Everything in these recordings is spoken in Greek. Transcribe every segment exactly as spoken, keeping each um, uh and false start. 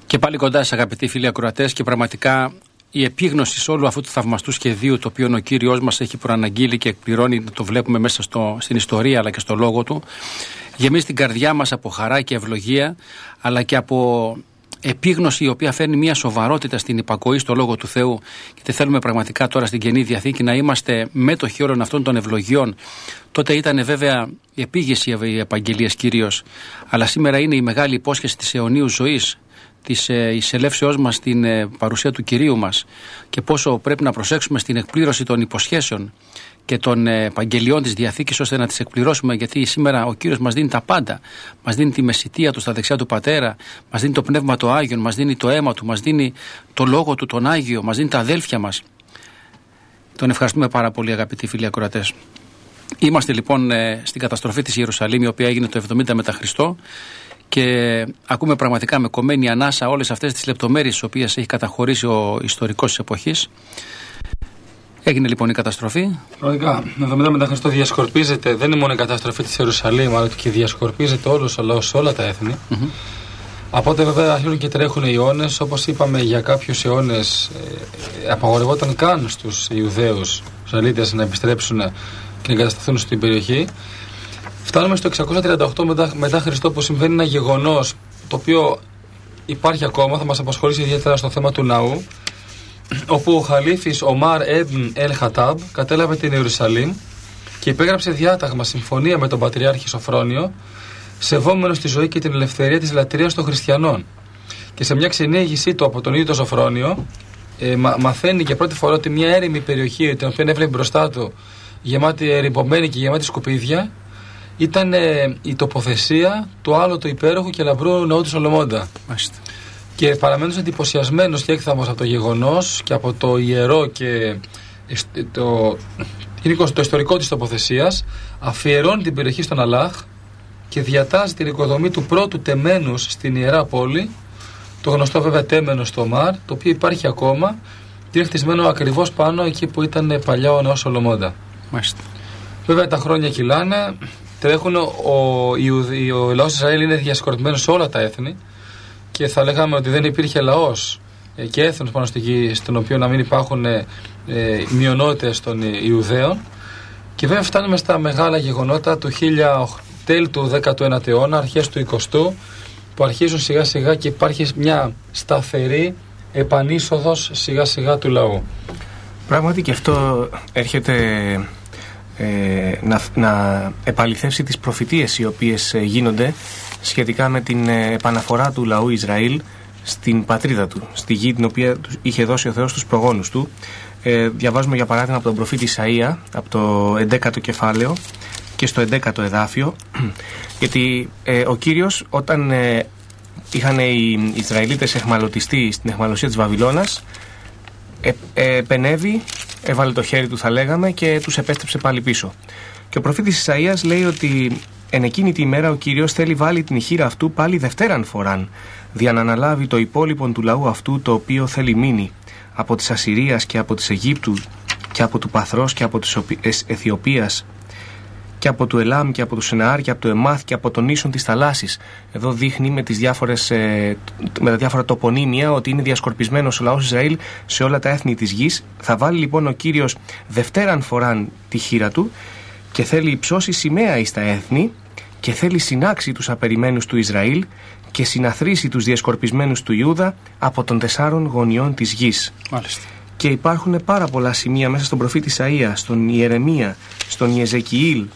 Και πάλι κοντά σας, αγαπητοί φίλοι ακροατές, και πραγματικά η επίγνωση σε όλου αυτού του θαυμαστού σχεδίου, το οποίο ο Κύριος μας έχει προαναγγείλει και εκπληρώνει, το βλέπουμε μέσα στο, στην ιστορία αλλά και στο λόγο του, γεμίζει την καρδιά μας από χαρά και ευλογία, αλλά και από επίγνωση η οποία φέρνει μια σοβαρότητα στην υπακοή στο λόγο του Θεού. Και θέλουμε πραγματικά τώρα στην Καινή Διαθήκη να είμαστε μέτοχοι όλων αυτών των ευλογιών. Τότε ήταν βέβαια η επίγεση η επαγγελίας κυρίως, αλλά σήμερα είναι η μεγάλη υπόσχεση της αιωνίου ζωής, της εισελεύσεώς μας στην παρουσία του Κυρίου μας, και πόσο πρέπει να προσέξουμε στην εκπλήρωση των υποσχέσεων και των επαγγελιών της Διαθήκης, ώστε να τις εκπληρώσουμε, γιατί σήμερα ο Κύριος μας δίνει τα πάντα. Μας δίνει τη μεσιτεία του στα δεξιά του Πατέρα, μας δίνει το Πνεύμα το Άγιον, μας δίνει το αίμα του, μας δίνει το Λόγο του τον Άγιο, μας δίνει τα αδέλφια μας. Τον ευχαριστούμε πάρα πολύ, αγαπητοί φίλοι ακροατές. Είμαστε λοιπόν στην καταστροφή της Ιερουσαλήμ, η οποία έγινε το εβδομήντα μετά Χριστό, και ακούμε πραγματικά με κομμένη ανάσα όλες αυτές τις λεπτομέρειες τις οποίες έχει καταχωρήσει ο ιστορικός της εποχής. Έγινε λοιπόν η καταστροφή. Πραγματικά, εβδομήντα μετά Χριστό διασκορπίζεται, δεν είναι μόνο η καταστροφή της Ιερουσαλήμ, αλλά και διασκορπίζεται όλος ο λαός σε όλα τα έθνη. Mm-hmm. Από τότε βέβαια αρχίζουν και τρέχουν οι αιώνες. Όπως είπαμε, για κάποιους αιώνες ε, απαγορευόταν καν στους Ιουδαίους Ισραηλίτες να επιστρέψουν και να εγκατασταθούν στην περιοχή. Φτάνουμε στο εξακόσια τριάντα οκτώ μετά, μετά Χριστό, που συμβαίνει ένα γεγονός το οποίο υπάρχει ακόμα, θα μας απασχολήσει ιδιαίτερα στο θέμα του ναού, όπου ο Χαλίφης Ομάρ Ебν Ελ Χατάμπ κατέλαβε την Ιερουσαλήμ και υπέγραψε διάταγμα, συμφωνία με τον Πατριάρχη Σοφρόνιο, σεβόμενος τη ζωή και την ελευθερία της λατρείας των χριστιανών. Και σε μια ξενήγησή του από τον ίδιο τον Σοφρόνιο, ε, μα, μαθαίνει για πρώτη φορά ότι μια έρημη περιοχή, την οποία έβλεπε μπροστά του, γεμάτη ερημπομένη και γεμάτη σκουπίδια, ήταν ε, η τοποθεσία του άλλου του υπέροχου και λαμπρού ναού του Σολομώντα. Μάλιστα. Και παραμένοντας εντυπωσιασμένος και έκθαμος από το γεγονός και από το ιερό και το, το ιστορικό της τοποθεσίας, αφιερώνει την περιοχή στον Αλλάχ και διατάζει την οικοδομή του πρώτου τεμένους στην Ιερά Πόλη, το γνωστό βέβαια τέμενος στο Μάρ, το οποίο υπάρχει ακόμα και είναι χτισμένο ακριβώς πάνω εκεί που ήταν παλιά ο ναός Σολομώντα. Μάλιστα. Βέβαια τα χρόνια κυλάνε, τρέχουν, ο, ο, ο λαός Ισραήλ είναι διασκορπισμένος σε όλα τα έθνη, και θα λέγαμε ότι δεν υπήρχε λαός ε, και έθνος πάνω στη γη στον οποίο να μην υπάρχουν ε, ε, μειονότητες των Ιουδαίων. Και βέβαια φτάνουμε στα μεγάλα γεγονότα του χίλια, τέλη του δέκατου ένατου αιώνα, αρχές του εικοστού, που αρχίζουν σιγά σιγά και υπάρχει μια σταθερή επανείσοδος σιγά σιγά του λαού. Πράγματι και αυτό έρχεται ε, να, να επαληθεύσει τις προφητείες οι οποίες ε, γίνονται σχετικά με την ε, επαναφορά του λαού Ισραήλ στην πατρίδα του, στη γη την οποία είχε δώσει ο Θεός στους προγόνους του. Ε, διαβάζουμε για παράδειγμα από τον προφήτη Ισαΐα, από το έντεκατο κεφάλαιο και στο έντεκατο εδάφιο, γιατί ε, ο Κύριος, όταν ε, είχαν οι Ισραηλίτες εχμαλωτιστεί στην εχμαλωσία της Βαβυλώνας, ε, ε, επενέβη, έβαλε το χέρι του θα λέγαμε και τους επέστρεψε πάλι πίσω. Και ο προφήτης Ισαΐας λέει ότι εν εκείνη τη ημέρα ο Κύριος θέλει βάλει την χείρα αυτού πάλι δευτέραν φοράν, δια να αναλάβει το υπόλοιπον του λαού αυτού, το οποίο θέλει μείνει από της Ασσυρίας και από της Αιγύπτου και από του Παθρός και από της Αιθιοπίας και από του Ελάμ και από του Σεναάρ και από το Εμάθ και από τον ίσον της θαλάσσης. Εδώ δείχνει με, τις διάφορες, με τα διάφορα τοπονύμια ότι είναι διασκορπισμένος ο λαός Ισραήλ σε όλα τα έθνη της γης. Θα βάλει λοιπόν ο Κύριος δευτέραν φοράν τη χείρα του και θέλει υψώσει σημαία εις τα έθνη και θέλει συνάξει τους απεριμένους του Ισραήλ και συναθρήσει τους διασκορπισμένους του Ιούδα από των τεσσάρων γωνιών της γης. Μάλιστα. Και υπάρχουν πάρα πολλά σημεία μέσα στον προφήτη Ισαΐα, στον Ιερεμία, στον Ιεζεκιήλ,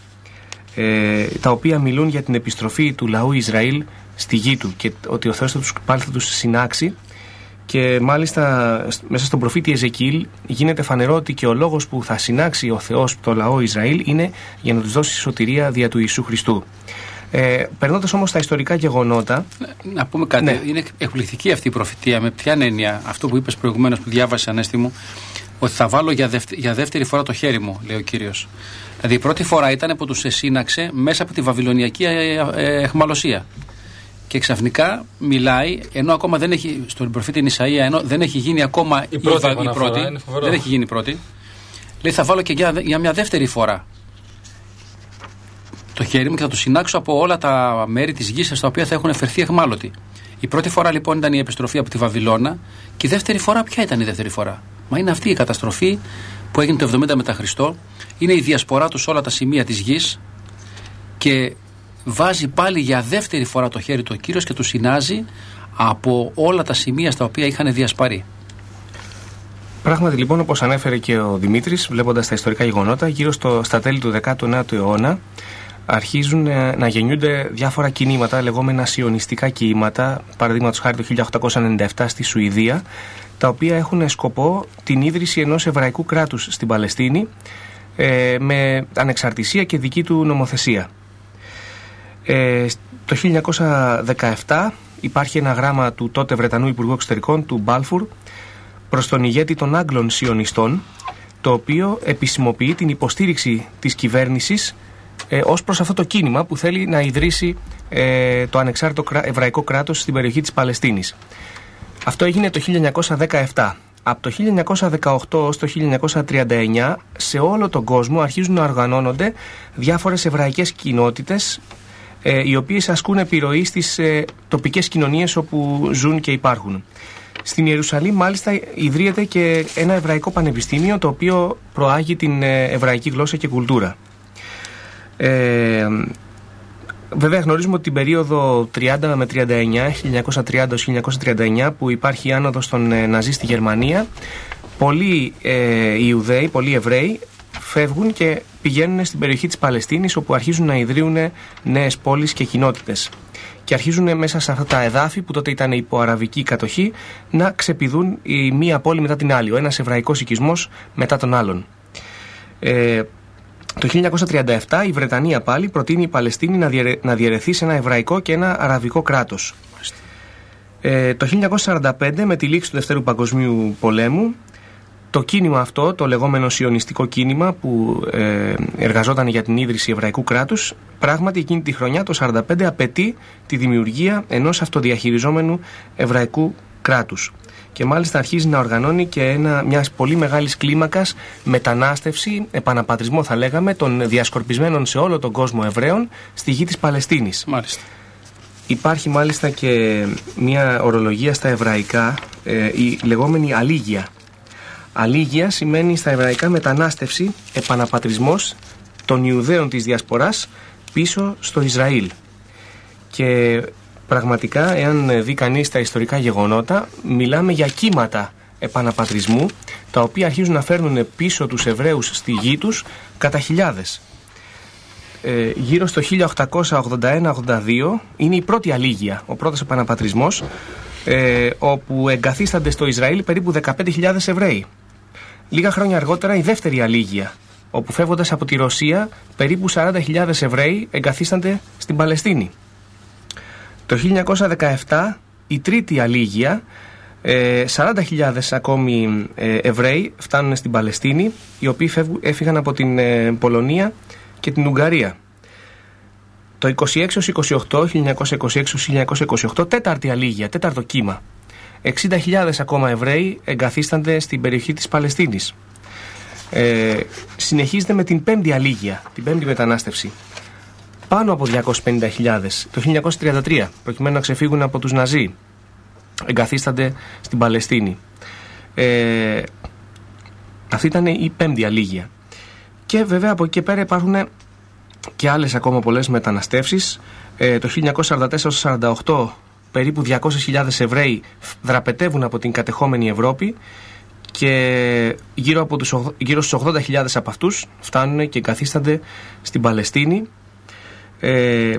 ε, τα οποία μιλούν για την επιστροφή του λαού Ισραήλ στη γη του και ότι ο Θεός θα τους, πάλι θα τους συνάξει. Και μάλιστα μέσα στον προφήτη Ιεζεκιήλ γίνεται φανερό ότι και ο λόγος που θα συνάξει ο Θεός το λαό Ισραήλ είναι για να τους δώσει σωτηρία δια του Ιησού Χριστού. Ε, Περνώντας όμως τα ιστορικά γεγονότα. Να πούμε κάτι. Ναι. Είναι εκπληκτική αυτή η προφητεία. Με ποια έννοια, αυτό που είπες προηγουμένως, που διάβασε Ανέστη μου, ότι θα βάλω για, δευ, για δεύτερη φορά το χέρι μου, λέει ο Κύριος. Δηλαδή η πρώτη φορά ήταν που τους εσύναξε μέσα από τη βαβυλωνιακή αιχμαλωσία. Και ξαφνικά μιλάει, ενώ ακόμα δεν έχει, στον προφήτη Ισαΐα, ενώ δεν έχει γίνει ακόμα η πρώτη, η, η πρώτη δεν έχει γίνει η πρώτη, λέει θα βάλω και για, για μια δεύτερη φορά το χέρι μου και θα το συνάξω από όλα τα μέρη της γης στα οποία θα έχουν εφερθεί αιχμάλωτοι. Η πρώτη φορά λοιπόν ήταν η επιστροφή από τη Βαβυλώνα και η δεύτερη φορά, ποια ήταν η δεύτερη φορά? Μα είναι αυτή η καταστροφή που έγινε το εβδομήντα μετά Χριστό. Είναι η διασπορά του σε όλα τα σημεία της γης και βάζει πάλι για δεύτερη φορά το χέρι του ο Κύριος και του συνάζει από όλα τα σημεία στα οποία είχαν διασπαρεί. Πράγματι λοιπόν, όπως ανέφερε και ο Δημήτρης, βλέποντας τα ιστορικά γεγονότα, γύρω στο, στα τέλη του δέκατου ένατου αιώνα αρχίζουν ε, να γεννιούνται διάφορα κινήματα, λεγόμενα σιωνιστικά κινήματα, παραδείγματος χάρη το χίλια οκτακόσια ενενήντα επτά στη Σουηδία, τα οποία έχουν σκοπό την ίδρυση ενός εβραϊκού κράτους στην Παλαιστίνη ε, με ανεξαρτησία και δική του νομοθεσία. Ε, το χίλια εννιακόσια δεκαεπτά υπάρχει ένα γράμμα του τότε Βρετανού Υπουργού Εξωτερικών, του Μπάλφουρ, προς τον ηγέτη των Άγγλων Σιωνιστών, το οποίο επισημοποιεί την υποστήριξη της κυβέρνησης ε, ως προς αυτό το κίνημα που θέλει να ιδρύσει ε, το ανεξάρτητο εβραϊκό κράτος στην περιοχή της Παλαιστίνης. Αυτό έγινε το χίλια εννιακόσια δεκαεπτά. Από το χίλια εννιακόσια δεκαοκτώ ως το χίλια εννιακόσια τριάντα εννιά σε όλο τον κόσμο αρχίζουν να οργανώνονται διάφορες εβραϊκές κοινότητες ε, οι οποίες ασκούν επιρροή στις ε, τοπικές κοινωνίες όπου ζουν και υπάρχουν. Στην Ιερουσαλήμ μάλιστα ιδρύεται και ένα εβραϊκό πανεπιστήμιο το οποίο προάγει την ε, εβραϊκή γλώσσα και κουλτούρα. Ε, Βέβαια γνωρίζουμε ότι την περίοδο τριάντα με τριάντα εννιά, χίλια εννιακόσια τριάντα έως χίλια εννιακόσια τριάντα εννιά, που υπάρχει η άνοδος των ε, Ναζί στη Γερμανία, πολλοί ε, Ιουδαίοι, πολλοί Εβραίοι φεύγουν και πηγαίνουν στην περιοχή της Παλαιστίνης, όπου αρχίζουν να ιδρύουν νέες πόλεις και κοινότητες. Και αρχίζουν μέσα σε αυτά τα εδάφη που τότε ήταν υπό αραβική κατοχή να ξεπηδούν η μία πόλη μετά την άλλη, ο ένας εβραϊκός οικισμός μετά τον άλλον. Ε, Το χίλια εννιακόσια τριάντα επτά η Βρετανία πάλι προτείνει η Παλαιστίνη να, διαιρε, να διαιρεθεί σε ένα εβραϊκό και ένα αραβικό κράτος. Ε, το χίλια εννιακόσια σαράντα πέντε, με τη λήξη του Δευτέρου Παγκοσμίου Πολέμου, το κίνημα αυτό, το λεγόμενο σιωνιστικό κίνημα που ε, εργαζόταν για την ίδρυση εβραϊκού κράτους, πράγματι εκείνη τη χρονιά, το σαράντα πέντε, απαιτεί τη δημιουργία ενός αυτοδιαχειριζόμενου εβραϊκού κράτους. Και μάλιστα αρχίζει να οργανώνει και ένα, μιας πολύ μεγάλης κλίμακας μετανάστευση, επαναπατρισμό θα λέγαμε, των διασκορπισμένων σε όλο τον κόσμο Εβραίων στη γη της Παλαιστίνης. Μάλιστα. Υπάρχει μάλιστα και μια ορολογία στα εβραϊκά, ε, η λεγόμενη αλίγεια. Αλίγεια σημαίνει στα εβραϊκά μετανάστευση, επαναπατρισμός των Ιουδαίων της Διασποράς πίσω στο Ισραήλ. Και πραγματικά, εάν δει κανείς τα ιστορικά γεγονότα, μιλάμε για κύματα επαναπατρισμού, τα οποία αρχίζουν να φέρνουν πίσω τους Εβραίους στη γη τους κατά χιλιάδες. Ε, γύρω στο χίλια οκτακόσια ογδόντα ένα ογδόντα δύο είναι η πρώτη αλίγεια, ο πρώτος επαναπατρισμός, ε, όπου εγκαθίστανται στο Ισραήλ περίπου δεκαπέντε χιλιάδες Εβραίοι. Λίγα χρόνια αργότερα η δεύτερη αλίγεια, όπου φεύγοντας από τη Ρωσία περίπου σαράντα χιλιάδες Εβραίοι εγκαθίστανται στην Παλαιστίνη. Το χίλια εννιακόσια δεκαεπτά η τρίτη αλίγεια, ε, σαράντα χιλιάδες ακόμη ε, Εβραίοι φτάνουν στην Παλαιστίνη, οι οποίοι φεύγουν, έφυγαν από την ε, Πολωνία και την Ουγγαρία. Το είκοσι έξι έως είκοσι οκτώ, χίλια εννιακόσια είκοσι έξι έως χίλια εννιακόσια είκοσι οκτώ, τέταρτη αλίγεια, τέταρτο κύμα. εξήντα χιλιάδες ακόμα Εβραίοι εγκαθίστανται στην περιοχή της Παλαιστίνης. Ε, συνεχίζεται με την πέμπτη αλίγεια, την πέμπτη μετανάστευση. Πάνω από διακόσιες πενήντα χιλιάδες το χίλια εννιακόσια τριάντα τρία, προκειμένου να ξεφύγουν από τους Ναζί, εγκαθίστανται στην Παλαιστίνη. Ε, αυτή ήταν η πέμπτη αλίγεια. Και βέβαια από εκεί και πέρα υπάρχουν και άλλες ακόμα πολλές μεταναστεύσεις. Ε, το χίλια εννιακόσια σαράντα τέσσερα σαράντα οκτώ περίπου διακόσιες χιλιάδες Εβραίοι δραπετεύουν από την κατεχόμενη Ευρώπη και γύρω, από τους, γύρω στους ογδόντα χιλιάδες από αυτούς φτάνουν και εγκαθίστανται στην Παλαιστίνη. Ε,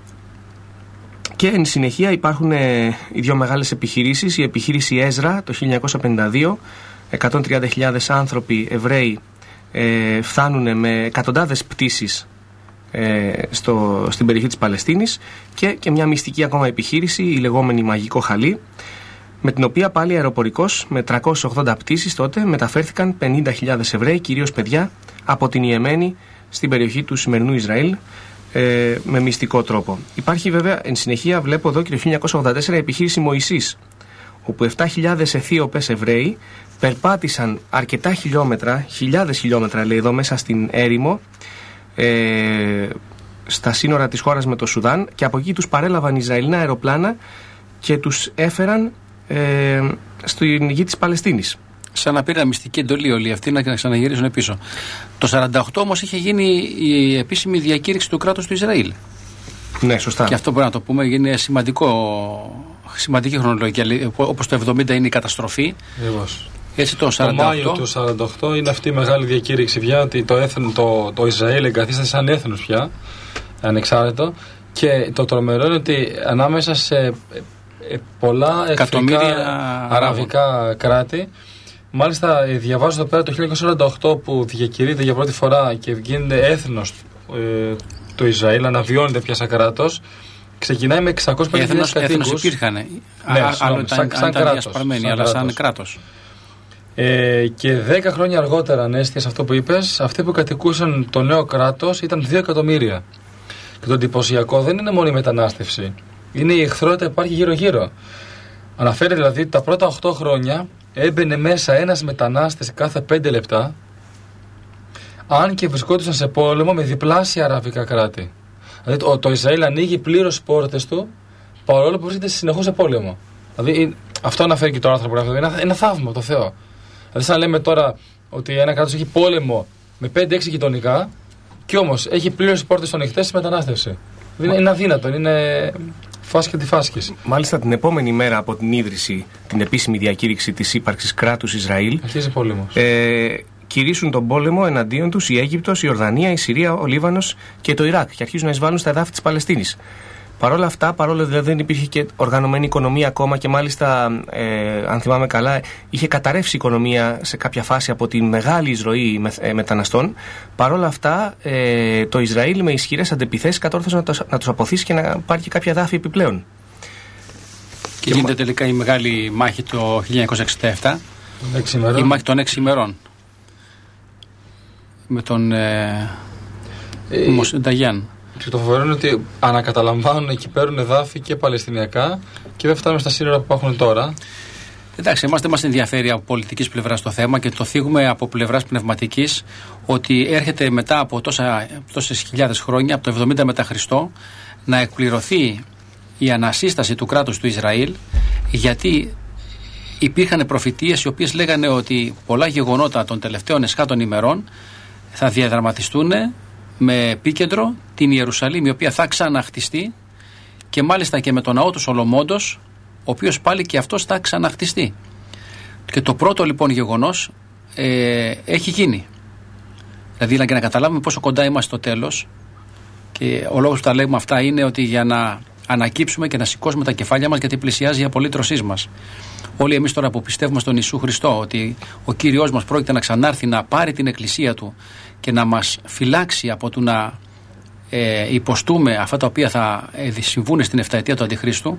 και εν συνεχεία υπάρχουν ε, οι δύο μεγάλες επιχειρήσεις. Η επιχείρηση Έζρα το χίλια εννιακόσια πενήντα δύο, εκατόν τριάντα χιλιάδες άνθρωποι Εβραίοι ε, φτάνουν με εκατοντάδες πτήσεις ε, στο, στην περιοχή της Παλαιστίνης, και, και μια μυστική ακόμα επιχείρηση, η λεγόμενη Μαγικό Χαλί, με την οποία πάλι αεροπορικός με τριακόσιες ογδόντα πτήσεις τότε μεταφέρθηκαν πενήντα χιλιάδες Εβραίοι, κυρίως παιδιά, από την Ιεμένη στην περιοχή του σημερινού Ισραήλ, ε, με μυστικό τρόπο. Υπάρχει βέβαια εν συνεχεία, βλέπω εδώ και το χίλια εννιακόσια ογδόντα τέσσερα, η επιχείρηση Μωυσής, όπου επτά χιλιάδες Αιθίωπες Εβραίοι περπάτησαν αρκετά χιλιόμετρα, χιλιάδες χιλιόμετρα λέει εδώ μέσα στην έρημο, ε, στα σύνορα της χώρας με το Σουδάν, και από εκεί τους παρέλαβαν Ισραηλινά αεροπλάνα και τους έφεραν ε, στην γη της Παλαιστίνης. Σαν να πήραν μυστική εντολή όλοι αυτοί να ξαναγυρίσουν πίσω. Το σαράντα οκτώ όμως είχε γίνει η επίσημη διακήρυξη του κράτους του Ισραήλ. Ναι, σωστά. Και αυτό μπορεί να το πούμε, είναι σημαντικό, σημαντική χρονολογία. Όπως το εβδομήντα είναι η καταστροφή. Ακριβώς. Έτσι το σαράντα οκτώ. Το Μάιο του σαράντα οκτώ είναι αυτή η μεγάλη διακήρυξη πια ότι το, έθνο, το, το Ισραήλ εγκαθίσταται σαν έθνος πια, ανεξάρτητο. Και το τρομερό είναι ότι ανάμεσα σε ε, πολλά εθνικά αραβικά κράτη. Μάλιστα, διαβάζω εδώ πέρα το χίλια εννιακόσια σαράντα οκτώ που διακηρύεται για πρώτη φορά και γίνεται έθνος ε, το Ισραήλ, αναβιώνεται πια σαν κράτος. Ξεκινάει με εξακόσιους πενήντα χιλιάδες κατοίκους. Έθνος υπήρχαν. Ναι, άλλο ήταν, σαν, σαν, κράτος, σαν αλλά σαν κράτος. Ε, και δέκα χρόνια αργότερα, Ανέστη, σε αυτό που είπες, αυτοί που κατοικούσαν το νέο κράτος ήταν δύο εκατομμύρια. Και το εντυπωσιακό δεν είναι μόνο η μετανάστευση. Είναι η εχθρότητα που υπάρχει γύρω-γύρω. Αναφέρει δηλαδή ότι τα πρώτα οκτώ χρόνια έμπαινε μέσα ένας μετανάστης κάθε πέντε λεπτά, αν και βρισκόντουσαν σε πόλεμο με διπλάσια αραβικά κράτη. Δηλαδή το, το Ισραήλ ανοίγει πλήρως τις πόρτες του, παρόλο που βρίσκεται συνεχώς σε πόλεμο. Δηλαδή αυτό αναφέρει και το άρθρο που γράφει. Είναι ένα, ένα θαύμα το Θεό. Δηλαδή, σαν λέμε τώρα ότι ένα κράτος έχει πόλεμο με πέντε έξι γειτονικά, και όμως έχει πλήρως τις πόρτες ανοιχτές στη μετανάστευση. Είναι, είναι αδύνατο, είναι φάσκη και αντιφάσκης. Μάλιστα, την επόμενη μέρα από την ίδρυση, την επίσημη διακήρυξη της ύπαρξης κράτους Ισραήλ, αρχίζει πόλεμος. Ε, κηρύσουν τον πόλεμο εναντίον τους η Αίγυπτος, η Ορδανία, η Συρία, ο Λίβανος και το Ιράκ και αρχίζουν να εισβάλλουν στα εδάφη της Παλαιστίνης. Παρ' όλα αυτά, παρόλο δηλαδή δεν υπήρχε και οργανωμένη οικονομία ακόμα και μάλιστα, ε, αν θυμάμαι καλά, είχε καταρρεύσει η οικονομία σε κάποια φάση από τη μεγάλη εισρωή με, ε, μεταναστών. Παρ' όλα αυτά, ε, το Ισραήλ με ισχυρές αντεπιθέσεις κατόρθωσε να, το, να τους αποθήσει και να πάρει και κάποια εδάφη επιπλέον. Και, και γίνεται μα... τελικά η μεγάλη μάχη το χίλια εννιακόσια εξήντα επτά. Η μάχη των έξι ημερών. Με τον ε, ε, Μοσενταγιάν. Και το φοβερό είναι ότι ανακαταλαμβάνουν και παίρνουν εδάφη και παλαιστινιακά και δεν φτάνουν στα σύνορα που υπάρχουν τώρα. Εντάξει, εμάς δεν μας ενδιαφέρει από πολιτικής πλευράς το θέμα και το θίγουμε από πλευράς πνευματικής, ότι έρχεται μετά από τόσα, τόσες χιλιάδες χρόνια, από το εβδομήντα μετά Χριστό, να εκπληρωθεί η ανασύσταση του κράτους του Ισραήλ, γιατί υπήρχαν προφητείες οι οποίες λέγανε ότι πολλά γεγονότα των τελευταίων εσχάτων ημερών θα διαδραματιστούν με επίκεντρο την Ιερουσαλήμ, η οποία θα ξαναχτιστεί, και μάλιστα και με τον ναό του Σολομόντος, ο οποίος πάλι και αυτός θα ξαναχτιστεί. Και το πρώτο λοιπόν γεγονός ε, έχει γίνει. Δηλαδή και να καταλάβουμε πόσο κοντά είμαστε στο τέλος, και ο λόγος που τα λέμε αυτά είναι ότι για να ανακύψουμε και να σηκώσουμε τα κεφάλια μας, γιατί πλησιάζει η απολύτρωσή μας. Όλοι εμείς τώρα που πιστεύουμε στον Ιησού Χριστό, ότι ο Κύριος μας πρόκειται να ξανάρθει να πάρει την εκκλησία του και να μας φυλάξει από το να ε, υποστούμε αυτά τα οποία θα ε, συμβούν στην εφταετία του Αντιχρίστου,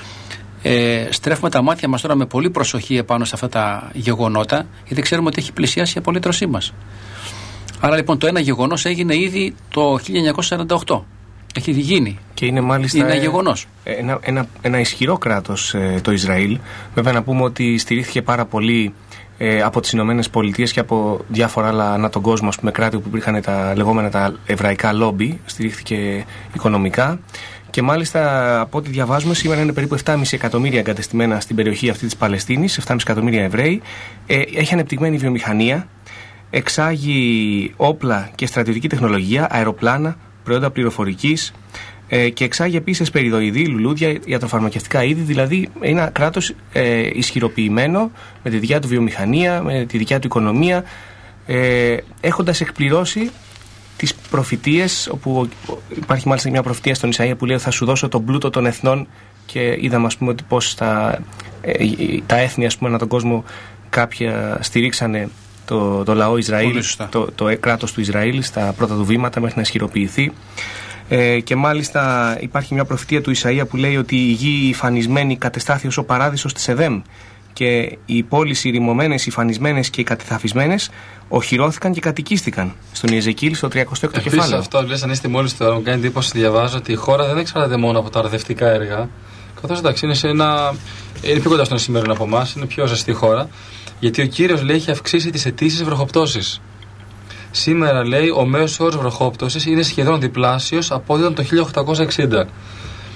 ε, στρέφουμε τα μάτια μας τώρα με πολύ προσοχή επάνω σε αυτά τα γεγονότα, γιατί ξέρουμε ότι έχει πλησιάσει η απολύτρωσή μας. Άρα λοιπόν το ένα γεγονός έγινε ήδη το χίλια εννιακόσια σαράντα οκτώ. Έχει γίνει. Και είναι μάλιστα είναι ένα γεγονός. Ένα, ένα, ένα ισχυρό κράτος ε, το Ισραήλ. Βέβαια να πούμε ότι στηρίχθηκε πάρα πολύ ε, από τις Ηνωμένες Πολιτείες και από διάφορα άλλα ανά τον κόσμο, ας πούμε, κράτη που υπήρχαν τα λεγόμενα τα εβραϊκά λόμπι. Στηρίχθηκε οικονομικά. Και μάλιστα από ό,τι διαβάζουμε, σήμερα είναι περίπου επτά κόμμα πέντε εκατομμύρια εγκατεστημένα στην περιοχή αυτή της Παλαιστίνης, επτά κόμμα πέντε εκατομμύρια Εβραίοι. Ε, έχει ανεπτυγμένη βιομηχανία, εξάγει όπλα και στρατιωτική τεχνολογία, αεροπλάνα, προϊόντα πληροφορικής, ε, και εξάγει επίσης περιδοειδή, λουλούδια, ιατροφαρμακευτικά είδη. Δηλαδή είναι ένα κράτος ε, ισχυροποιημένο με τη δικιά του βιομηχανία, με τη δικιά του οικονομία, ε, έχοντας εκπληρώσει τις προφητείες, όπου υπάρχει μάλιστα μια προφητεία στον Ισαΐα που λέει θα σου δώσω τον πλούτο των εθνών, και είδαμε, ας πούμε, ότι πώς τα, ε, τα έθνη, ας πούμε, ανά τον κόσμο κάποια στηρίξανε το, το λαό Ισραήλ, το, το κράτος του Ισραήλ στα πρώτα του βήματα μέχρι να ισχυροποιηθεί. Ε, και μάλιστα υπάρχει μια προφητεία του Ισαΐα που λέει ότι η γη η φανισμένη κατεστάθη ως ο παράδεισος της Εδέμ, και οι πόλεις οι ρημωμένες, οι φανισμένες και οι κατεδαφισμένες οχυρώθηκαν και κατοικίστηκαν. Στον Ιεζεκίλ στο τριακοστό έκτο κεφάλαιο. Επίσης αυτό λες, Ανέστη, μόλις τώρα μου κάνει εντύπωση, διαβάζω ότι η χώρα δεν εξαρτάται μόνο από τα αρδευτικά έργα. Καθώς εντάξει, είναι, σε ένα, είναι πιο κοντά στον σήμερα από εμάς, είναι πιο ζεστή χώρα. Γιατί ο Κύριος, λέει, έχει αυξήσει τις αιτήσεις βροχοπτώσεις. Σήμερα, λέει, ο μέσος όρος βροχόπτωσης είναι σχεδόν διπλάσιος από ό,τι ήταν το χίλια οκτακόσια εξήντα.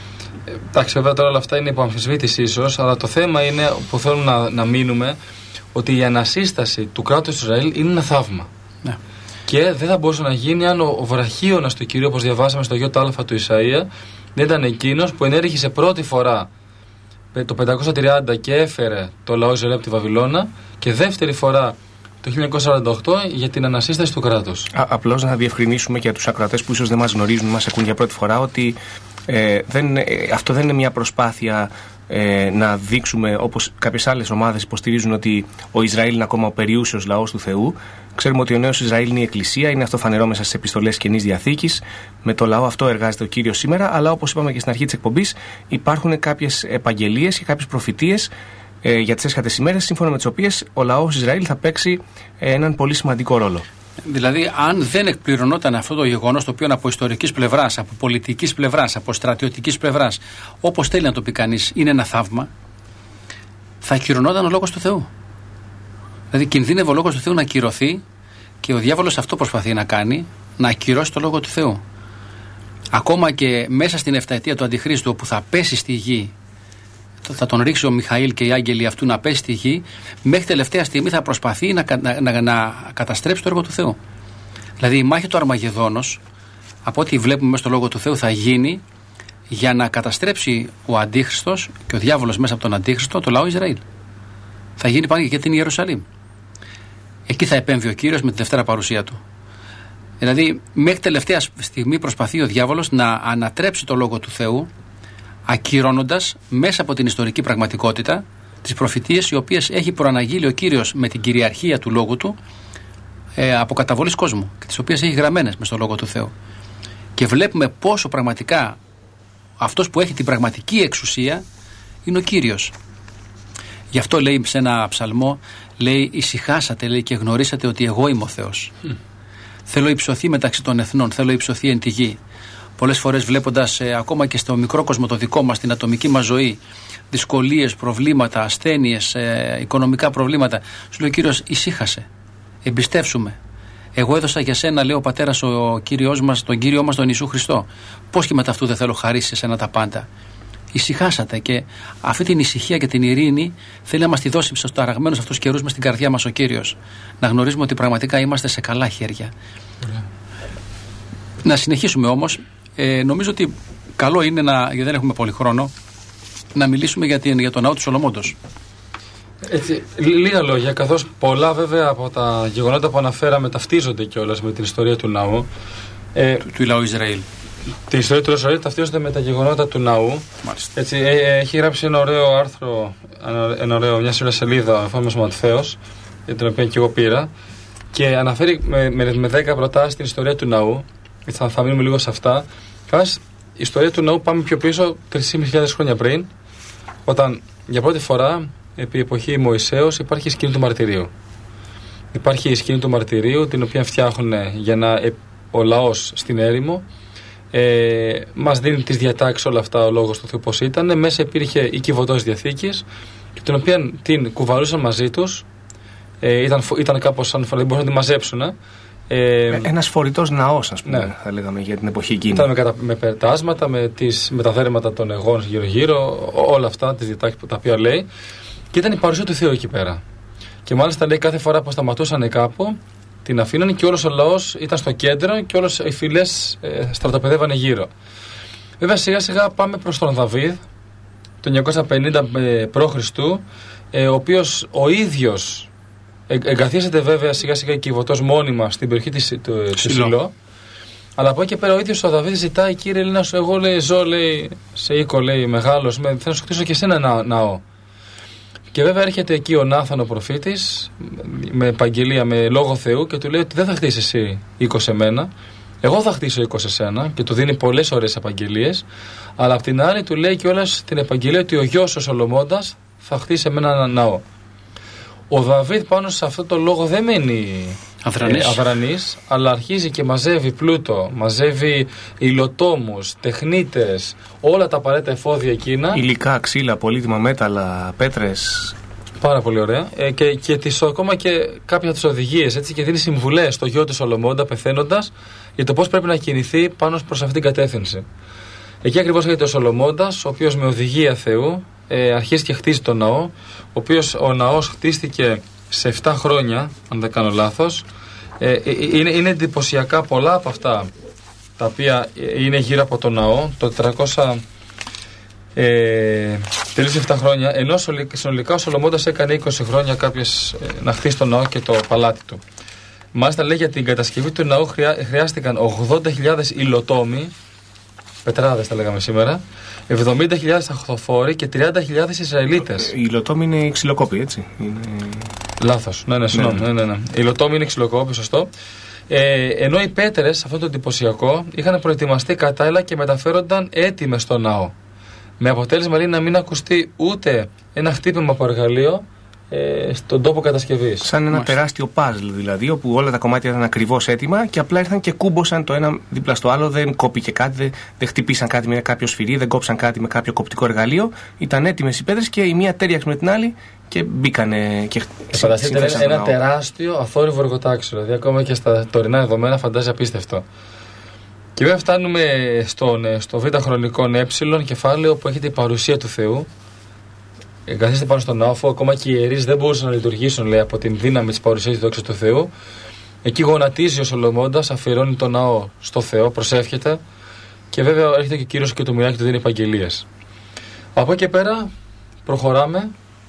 Εντάξει, βέβαια τώρα όλα αυτά είναι υπό αμφισβήτηση ίσως, αλλά το θέμα είναι που θέλουμε να, να μείνουμε ότι η ανασύσταση του κράτους του Ισραήλ είναι ένα θαύμα. Ναι. Και δεν θα μπορούσε να γίνει αν ο, ο βραχίωνας του Κυρίου, όπως διαβάσαμε στο Ι του Ισαΐα, δεν ήταν εκείνος που ενέργησε πρώτη φορά το πεντακόσια τριάντα και έφερε το λαό Ισραήλ από τη Βαβυλώνα, και δεύτερη φορά το χίλια εννιακόσια σαράντα οκτώ για την ανασύσταση του κράτους. Απλώς να διευκρινίσουμε και για τους ακροατές που ίσως δεν μας γνωρίζουν, μας ακούν για πρώτη φορά, ότι ε, δεν, ε, αυτό δεν είναι μια προσπάθεια ε, να δείξουμε, όπως κάποιες άλλες ομάδες υποστηρίζουν, ότι ο Ισραήλ είναι ακόμα ο περιούσιος λαός του Θεού. Ξέρουμε ότι ο νέος Ισραήλ είναι η Εκκλησία, είναι αυτό φανερό μέσα στις επιστολές Καινής Διαθήκης. Με το λαό αυτό εργάζεται ο Κύριος σήμερα, αλλά όπως είπαμε και στην αρχή της εκπομπής, υπάρχουν κάποιες επαγγελίες και κάποιες προφητείες ε, για τις έσχατες ημέρες, σύμφωνα με τις οποίες ο λαός Ισραήλ θα παίξει ε, έναν πολύ σημαντικό ρόλο. Δηλαδή, αν δεν εκπληρωνόταν αυτό το γεγονός, το οποίο από ιστορικής πλευράς, από πολιτικής πλευράς, από στρατιωτικής πλευράς, όπως θέλει να το πει κανείς, είναι ένα θαύμα, θα ακυρωνόταν ο λόγος του Θεού. Δηλαδή, κινδύνευε ο λόγος του Θεού να ακυρωθεί, και ο διάβολος αυτό προσπαθεί να κάνει, να ακυρώσει το λόγο του Θεού. Ακόμα και μέσα στην εφταετία του Αντιχρίστου, όπου θα πέσει στη γη, θα τον ρίξει ο Μιχαήλ και οι άγγελοι αυτού να πέσει στη γη, μέχρι τελευταία στιγμή θα προσπαθεί να, να, να, να καταστρέψει το έργο του Θεού. Δηλαδή, η μάχη του Αρμαγεδόνος, από ό,τι βλέπουμε μέσα στο λόγο του Θεού, θα γίνει για να καταστρέψει ο Αντίχριστος και ο διάβολος μέσα από τον Αντίχριστο το λαό Ισραήλ. Θα γίνει πάλι και την Ιερουσαλήμ. Εκεί θα επέμβει ο Κύριος με τη Δευτέρα παρουσία του. Δηλαδή, μέχρι τελευταία στιγμή προσπαθεί ο διάβολος να ανατρέψει το λόγο του Θεού, ακυρώνοντας μέσα από την ιστορική πραγματικότητα τις προφητείες οι οποίες έχει προαναγγείλει ο Κύριος με την κυριαρχία του λόγου του ε, από καταβολής κόσμου, και τις οποίες έχει γραμμένες μες στο λόγο του Θεού. Και βλέπουμε πόσο πραγματικά αυτός που έχει την πραγματική εξουσία είναι ο Κύριος. Γι' αυτό λέει σε ένα ψαλμό, λέει, ησυχάσατε, λέει, και γνωρίσατε ότι εγώ είμαι ο Θεός. Mm. Θέλω υψωθεί μεταξύ των εθνών, θέλω υψωθεί εν τη γη. Πολλές φορές βλέποντας ε, ακόμα και στο μικρό κόσμο το δικό μας, την ατομική μας ζωή, δυσκολίες, προβλήματα, ασθένειες, ε, οικονομικά προβλήματα, σου λέει ο Κύριος, ησύχασε, εμπιστεύσουμε. Εγώ έδωσα για σένα, λέει ο Πατέρας ο Κύριος μας, τον Κύριο μας τον Ιησού Χριστό. Πώς και μετά αυτού δεν θέλω χαρίσει σε σένα τα πάντα. Ησυχάσατε, και αυτή την ησυχία και την ειρήνη θέλει να μας τη δώσει στους ταραγμένους αυτούς καιρούς μες στην καρδιά μας ο Κύριος. Να γνωρίζουμε ότι πραγματικά είμαστε σε καλά χέρια. Yeah. Να συνεχίσουμε όμως. Ε, νομίζω ότι καλό είναι, να, γιατί δεν έχουμε πολύ χρόνο, να μιλήσουμε για, την, για τον ναό του Σολομόντος. Έτσι, λίγα λόγια, καθώς πολλά βέβαια από τα γεγονότα που αναφέραμε ταυτίζονται κιόλας με την ιστορία του ναού. Ε, του, του λαού Ισραήλ. Την ιστορία του Ισραήλ ταυτίζονται με τα γεγονότα του ναού. Έτσι, ε, έχει γράψει ένα ωραίο άρθρο, ένα ωραίο, μια σειρά σελίδα, ο Φόμος Ματθαίος, για την οποία και εγώ πήρα, και αναφέρει με, με, με δέκα προτάσεις την ιστορία του ναού. Θα, θα μείνουμε λίγο σε αυτά. Κάς, η ιστορία του ναού πάμε πιο πίσω, τρεις χιλιάδες πεντακόσια χρόνια πριν, όταν για πρώτη φορά, επί εποχή Μωυσέως, υπάρχει η σκηνή του μαρτυρίου. Υπάρχει η σκηνή του μαρτυρίου, την οποία φτιάχνουν για να ο λαός στην έρημο. Ε, μας δίνει τις διατάξεις όλα αυτά ο λόγος του Θεού πώς ήταν. Μέσα υπήρχε η κυβωτός διαθήκης, την οποία την κουβαλούσαν μαζί τους. Ε, ήταν, ήταν κάπως σαν φορά, δεν μπορούσαν να τη μαζέψουν. Ε, Ένας φορητός ναός, ας πούμε, ναι, θα λέγαμε, για την εποχή εκείνη. Ήταν με, κατα, με πετάσματα, με, τις, με τα δέρματα των εγών γύρω-γύρω, όλα αυτά, τις διατάξεις τα οποία λέει. Και ήταν η παρουσία του Θεού εκεί πέρα. Και μάλιστα λέει κάθε φορά που σταματούσαν κάπου, την αφήνανε και όλος ο λαός ήταν στο κέντρο και όλες οι φυλές ε, στρατοπεδεύανε γύρω. Βέβαια σιγά σιγά πάμε προς τον Δαβίδ, το εννιακόσια πενήντα π.Χ., ε, ο οποίος ο ίδιος ε, εγκαθίσταται βέβαια σιγά σιγά κυβωτός μόνιμα στην περιοχή της Σιλό. Αλλά από εκεί και πέρα ο ίδιος ο Δαβίδ ζητάει, κύριε Έλληνα, εγώ λέει, ζω λέει, σε οίκο λέει, μεγάλος, με, θέλω να σου χτίσω και εσένα ένα ναό. Και βέβαια έρχεται εκεί ο Νάθαν ο προφήτης με επαγγελία, με λόγο Θεού, και του λέει ότι δεν θα χτίσεις εσύ οίκο σε μένα, εγώ θα χτίσω οίκο σε σένα, και του δίνει πολλές ωραίες επαγγελίες. Αλλά απ' την άλλη του λέει κιόλας την επαγγελία ότι ο γιος ο Σολομώντας θα χτίσει σε μένα ένα ναό. Ο Δαβίδ πάνω σε αυτό το λόγο δεν μένει αδρανής. Ε, αδρανής, αλλά αρχίζει και μαζεύει πλούτο, μαζεύει υλοτόμους, τεχνίτες, όλα τα απαραίτητα εφόδια εκείνα. Υλικά, ξύλα, πολύτιμα μέταλλα, πέτρες. Πάρα πολύ ωραία. Ε, και, και τις, ακόμα και κάποια τις οδηγίες, έτσι, και δίνει συμβουλές στο γιο του Σολομώντα πεθαίνοντας για το πώς πρέπει να κινηθεί πάνω προς αυτή την κατεύθυνση. Εκεί ακριβώς έγινε ο Σολομώντας, ο οποίος με οδηγία Θεού ε, αρχίζει και χτίζει τον ναό, ο οποίος ο ναός χτίστηκε σε επτά χρόνια, αν δεν κάνω λάθος. Ε, είναι, είναι εντυπωσιακά πολλά από αυτά τα οποία είναι γύρω από τον ναό. Το τετρακόσια ε, τελείωσε επτά χρόνια, ενώ συνολικά ο Σολομώντας έκανε είκοσι χρόνια κάποιες, ε, να χτίσει τον ναό και το παλάτι του. Μάλιστα λέει για την κατασκευή του ναού χρειά, χρειάστηκαν ογδόντα χιλιάδες υλοτόμοι, πετράδες τα λέγαμε σήμερα, εβδομήντα χιλιάδες αχθοφόροι και τριάντα χιλιάδες Ισραηλίτες. Οι υλοτόμοι είναι ξυλοκόποι, έτσι. Είναι... Λάθος. Ναι, ναι, συγγνώμη. Ναι, ναι, ναι. Οι υλοτόμοι είναι ξυλοκόποι, σωστό. Ε, ενώ οι πέτρες, αυτό το εντυπωσιακό, είχαν προετοιμαστεί κατάλληλα και μεταφέρονταν έτοιμες στο ναό. Με αποτέλεσμα λέει να μην ακουστεί ούτε ένα χτύπημα από εργαλείο ε, στον τόπο κατασκευής. Σαν ένα Μάλιστα. τεράστιο puzzle δηλαδή, όπου όλα τα κομμάτια ήταν ακριβώς έτοιμα και απλά ήρθαν και κούμποσαν το ένα δίπλα στο άλλο. Δεν κόπηκε κάτι, δεν, δεν χτυπήσαν κάτι με κάποιο σφυρί, δεν κόψαν κάτι με κάποιο κοπτικό εργαλείο. Ήταν έτοιμες οι πέτρες και η μία τέριαξε με την άλλη και μπήκανε και φανταστείτε ένα, ένα τεράστιο αθόρυβο εργοτάξιο. Δηλαδή, ακόμα και στα τωρινά δεδομένα φαντάζει απίστευτο. Και βέβαια φτάνουμε στον, στο β' χρονικό ε κεφάλαιο που έχετε η παρουσία του Θεού. Εγκαθίστε πάνω στον ναό, αφού ακόμα και οι ιερείς δεν μπορούσαν να λειτουργήσουν, λέει, από την δύναμη της παρουσίας της δόξας του Θεού. Εκεί γονατίζει ο Σολομώντας, αφιερώνει τον ναό στο Θεό, προσεύχεται και βέβαια έρχεται και ο Κύριος και το μιλάει και του δίνει επαγγελίες. Από εκεί και πέρα προχωράμε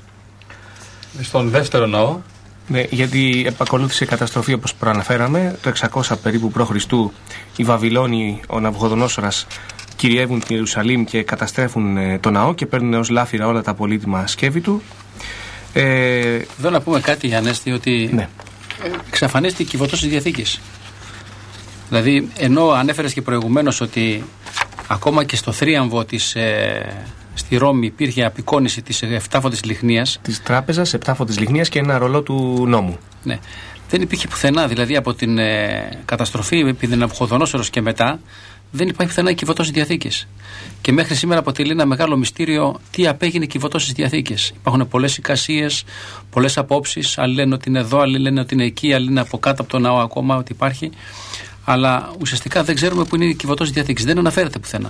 στον δεύτερο ναό. Ναι, γιατί επακολούθησε η καταστροφή όπως προαναφέραμε. Το εξακόσια περίπου π.Χ. οι Βαβυλώνοι, ο Ναβουχοδονόσορας, κυριεύουν την Ιερουσαλήμ και καταστρέφουν ε, το ναό και παίρνουν ως λάφυρα όλα τα πολύτιμα σκεύη του. Ε, Εδώ να πούμε κάτι, Ανέστη, ότι ναι. εξαφανίστηκε η κυβωτός της Διαθήκης. Δηλαδή, ενώ ανέφερες και προηγουμένως ότι ακόμα και στο θρίαμβο της, ε, στη Ρώμη υπήρχε απεικόνηση της επτάφωτης λιχνίας. Της τράπεζας, επτάφωτης λιχνίας και ένα ρολό του νόμου. Ναι. Δεν υπήρχε πουθενά, δηλαδή από την ε, καταστροφή επί την Ναβουχοδονόσορος και μετά, δεν υπάρχει πουθενά η κυβωτός της Διαθήκης. Και μέχρι σήμερα αποτελεί ένα μεγάλο μυστήριο τι απέγινε η κυβωτός της Διαθήκης. Υπάρχουν πολλές εικασίες, πολλές απόψεις. Άλλοι λένε ότι είναι εδώ, άλλοι λένε ότι είναι εκεί, άλλοι είναι από κάτω από το ναό ακόμα ότι υπάρχει. Αλλά ουσιαστικά δεν ξέρουμε που είναι η κυβωτός της Διαθήκης. Δεν αναφέρεται πουθενά.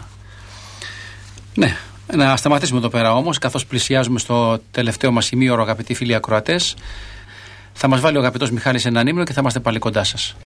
Ναι, να σταματήσουμε εδώ πέρα όμως, καθώς πλησιάζουμε στο τελευταίο μας ημίωρο, αγαπητοί φίλοι ακροατές. Θα μας βάλει ο αγαπητός Μιχάλης έναν ύμνο και θα είμαστε πάλι κοντά σας.